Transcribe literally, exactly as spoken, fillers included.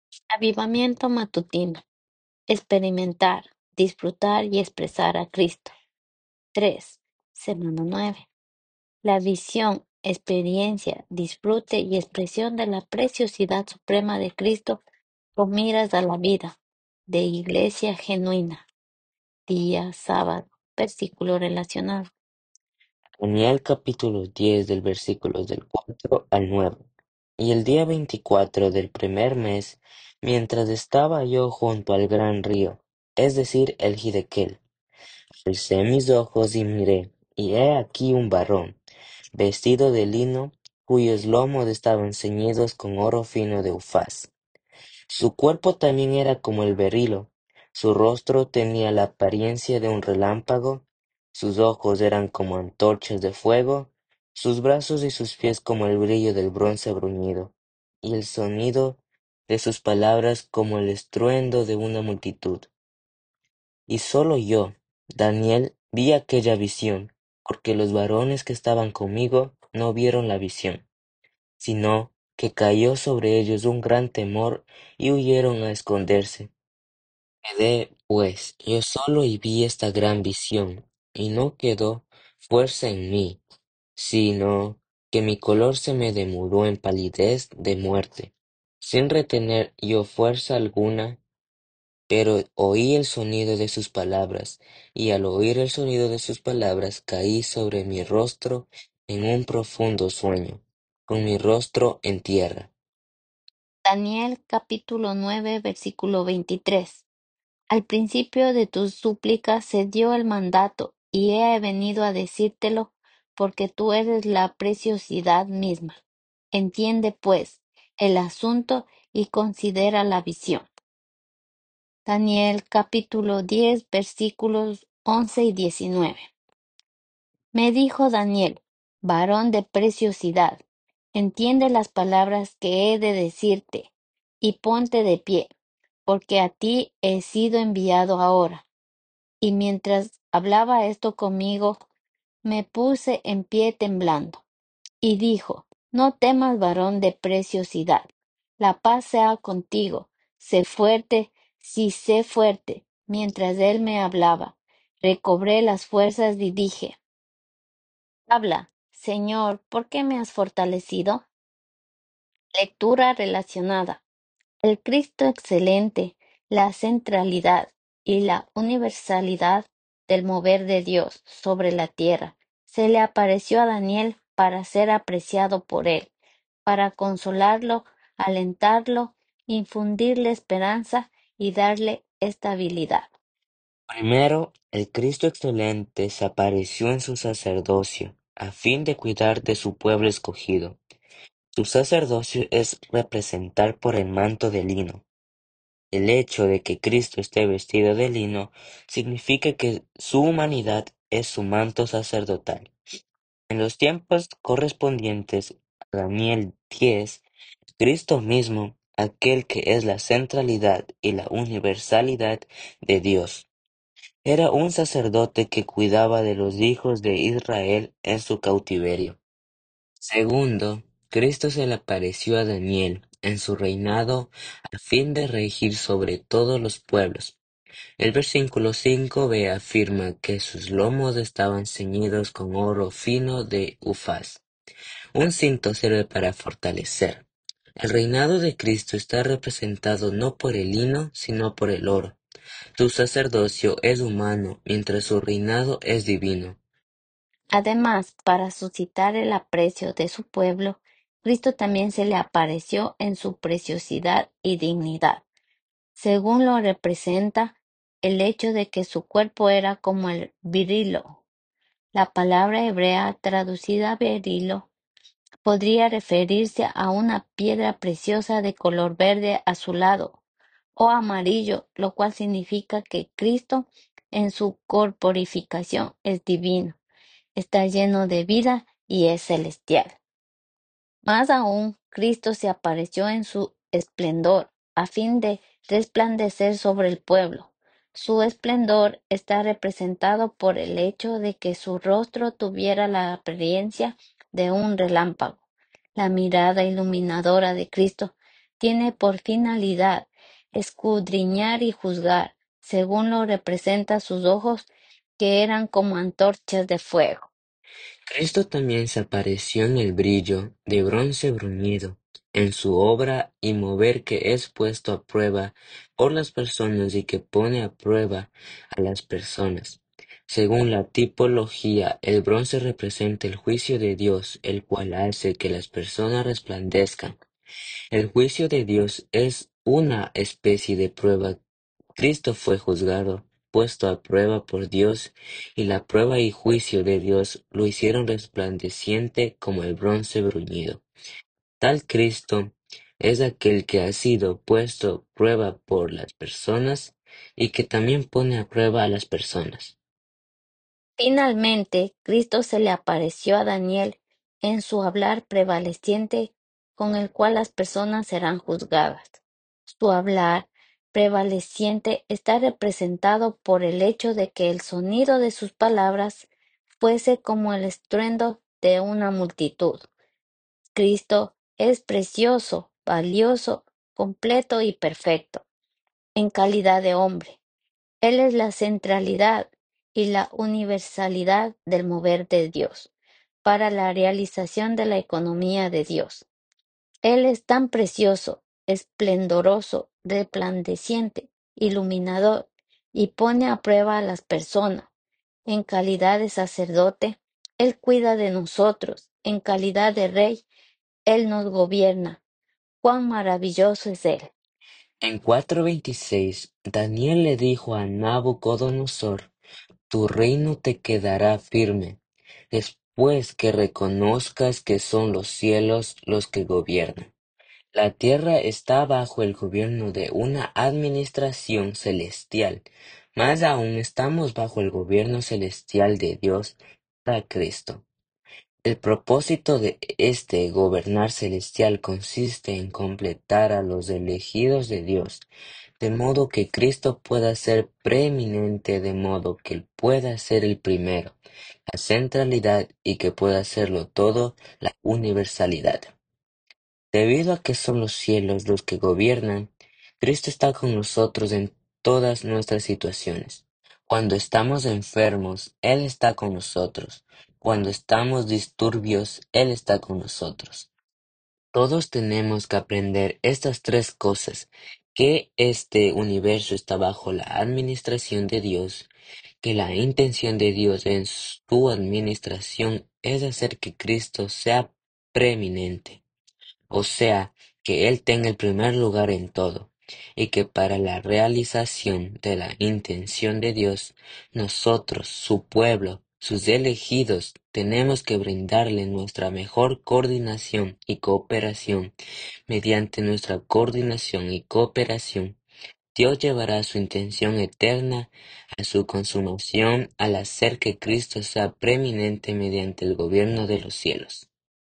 Avivamiento matutino. Experimentar, disfrutar y expresar a Cristo. Tres. Semana nueve. La visión, experiencia, disfrute y expresión de la preciosidad suprema de Cristo con miras a la vida. De Iglesia Genuina. Día sábado. Versículo relacionado. Daniel capítulo diez del versículos del cuatro al nueve. Y el día veinticuatro del primer mes, mientras estaba yo junto al gran río, es decir, el Hidekel, alcé mis ojos y miré, y he aquí un varón, vestido de lino, cuyos lomos estaban ceñidos con oro fino de Ufaz. Su cuerpo también era como el berilo, su rostro tenía la apariencia de un relámpago, sus ojos eran como antorchas de fuego, sus brazos y sus pies como el brillo del bronce bruñido, y el sonido de sus palabras como el estruendo de una multitud. Y solo yo, Daniel, vi aquella visión, porque los varones que estaban conmigo no vieron la visión, sino que cayó sobre ellos un gran temor y huyeron a esconderse. Quedé, pues, yo solo y vi esta gran visión, y no quedó fuerza en mí, sino que mi color se me demudó en palidez de muerte, sin retener yo fuerza alguna, pero oí el sonido de sus palabras, y al oír el sonido de sus palabras caí sobre mi rostro en un profundo sueño, con mi rostro en tierra. Daniel capítulo nueve versículo veintitrés. Al principio de tus súplicas se dio el mandato, y he venido a decírtelo, porque tú eres la preciosidad misma. Entiende, pues, el asunto y considera la visión. Daniel capítulo diez versículos once y diecinueve. Me dijo Daniel, varón de preciosidad, entiende las palabras que he de decirte, y ponte de pie, porque a ti he sido enviado ahora. Y mientras hablaba esto conmigo, me puse en pie temblando. Y dijo, no temas, varón de preciosidad, la paz sea contigo, sé fuerte, sí sé fuerte. Mientras él me hablaba, recobré las fuerzas y dije, habla, Señor, ¿por qué me has fortalecido? Lectura relacionada. El Cristo excelente, la centralidad y la universalidad del mover de Dios sobre la tierra, se le apareció a Daniel para ser apreciado por él, para consolarlo, alentarlo, infundirle esperanza y darle estabilidad. Primero, el Cristo excelente se apareció en su sacerdocio, a fin de cuidar de su pueblo escogido. Su sacerdocio es representar por el manto de lino. El hecho de que Cristo esté vestido de lino significa que su humanidad es su manto sacerdotal. En los tiempos correspondientes a Daniel diez, Cristo mismo, aquel que es la centralidad y la universalidad de Dios, era un sacerdote que cuidaba de los hijos de Israel en su cautiverio. Segundo, Cristo se le apareció a Daniel en su reinado a fin de regir sobre todos los pueblos. El versículo cinco b afirma que sus lomos estaban ceñidos con oro fino de Ufaz. Un cinto sirve para fortalecer. El reinado de Cristo está representado no por el lino, sino por el oro. Su sacerdocio es humano, mientras su reinado es divino. Además, para suscitar el aprecio de su pueblo, Cristo también se le apareció en su preciosidad y dignidad, según lo representa el hecho de que su cuerpo era como el virilo. La palabra hebrea traducida berilo podría referirse a una piedra preciosa de color verde azulado o amarillo, lo cual significa que Cristo en su corporificación es divino, está lleno de vida y es celestial. Más aún, Cristo se apareció en su esplendor, a fin de resplandecer sobre el pueblo. Su esplendor está representado por el hecho de que su rostro tuviera la apariencia de un relámpago. La mirada iluminadora de Cristo tiene por finalidad escudriñar y juzgar, según lo representa sus ojos, que eran como antorchas de fuego. Cristo también se apareció en el brillo de bronce bruñido, en su obra y mover que es puesto a prueba por las personas y que pone a prueba a las personas. Según la tipología, el bronce representa el juicio de Dios, el cual hace que las personas resplandezcan. El juicio de Dios es una especie de prueba. Cristo fue juzgado, puesto a prueba por Dios, y la prueba y juicio de Dios lo hicieron resplandeciente como el bronce bruñido. Tal Cristo es aquel que ha sido puesto a prueba por las personas y que también pone a prueba a las personas. Finalmente, Cristo se le apareció a Daniel en su hablar prevaleciente con el cual las personas serán juzgadas. Su hablar prevaleciente está representado por el hecho de que el sonido de sus palabras fuese como el estruendo de una multitud. Cristo es precioso, valioso, completo y perfecto, en calidad de hombre. Él es la centralidad y la universalidad del mover de Dios para la realización de la economía de Dios. Él es tan precioso, esplendoroso, resplandeciente, iluminador y pone a prueba a las personas. En calidad de sacerdote, Él cuida de nosotros. En calidad de rey, Él nos gobierna. Cuán maravilloso es Él. En cuatro veintiséis, Daniel le dijo a Nabucodonosor: Tu reino te quedará firme, después que reconozcas que son los cielos los que gobiernan. La tierra está bajo el gobierno de una administración celestial, más aún estamos bajo el gobierno celestial de Dios para Cristo. El propósito de este gobernar celestial consiste en completar a los elegidos de Dios, de modo que Cristo pueda ser preeminente, de modo que Él pueda ser el primero, la centralidad y que pueda serlo todo, la universalidad. Debido a que son los cielos los que gobiernan, Cristo está con nosotros en todas nuestras situaciones. Cuando estamos enfermos, Él está con nosotros. Cuando estamos disturbios, Él está con nosotros. Todos tenemos que aprender estas tres cosas: que este universo está bajo la administración de Dios, que la intención de Dios en su administración es hacer que Cristo sea preeminente, o sea, que Él tenga el primer lugar en todo, y que para la realización de la intención de Dios, nosotros, su pueblo, sus elegidos, tenemos que brindarle nuestra mejor coordinación y cooperación. Mediante nuestra coordinación y cooperación, Dios llevará su intención eterna a su consumación al hacer que Cristo sea preeminente mediante el gobierno de los cielos.